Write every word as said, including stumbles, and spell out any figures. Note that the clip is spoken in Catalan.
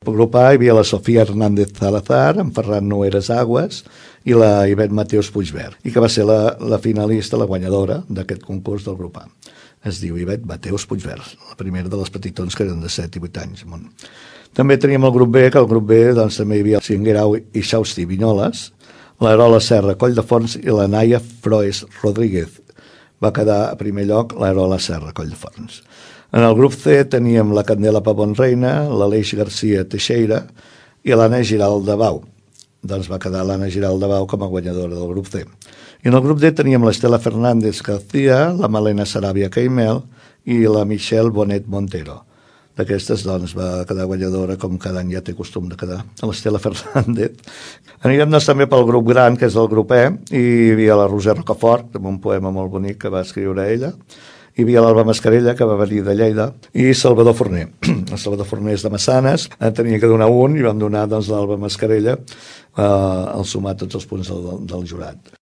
El grup A hi havia la Sofía Hernández Salazar, en Ferran Noeres Aguas i la Ivet Mateos Puigvert, i que va ser la, la finalista, la guanyadora d'aquest concurs del grup A. Es diu Ivet Mateos Puigvert, la primera de les petitons que eren de set i vuit anys. També teníem el grup B, que el grup B doncs, també hi havia el Singuerau i Xausti Vinyoles, l'Arola Serra Colldeforns i la Naia Froes Rodríguez. Va quedar a primer lloc l'Arola Serra Colldeforns. En el grup C teníem la Candela Pavón Reina, l'Aleix García Teixeira i l'Anna Giralda Bau. Doncs va quedar l'Anna Giralda Bau com a guanyadora del grup C. I en el grup D teníem l'Estela Fernández García, la Malena Sarabia Caimel i la Michelle Bonet Montero. D'aquestes, doncs, va quedar guanyadora, com cada any ja té costum de quedar, l'Estela Fernández. Anirem doncs, també pel grup gran, que és el grup E, i hi havia la Roser Rocafort, amb un poema molt bonic que va escriure ella. Hi havia l'Alba Mascarella, que va venir de Lleida, i Salvador Forner. El Salvador Forner és de Massanes, en tenia que donar un, i vam donar doncs, l'Alba Mascarella eh, al sumar tots els punts del, del jurat.